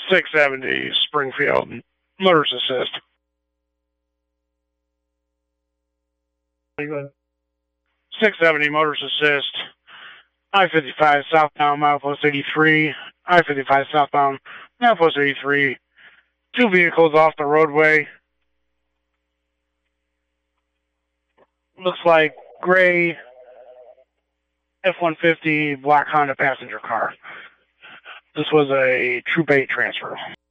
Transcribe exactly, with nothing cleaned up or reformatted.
six seventy Springfield, motorist assist. six seventy motorist assist. I fifty-five southbound, milepost eighty-three. I fifty-five southbound, milepost eighty-three. Two vehicles off the roadway. Looks like gray F one fifty black Honda passenger car. This was a Troop eight transfer.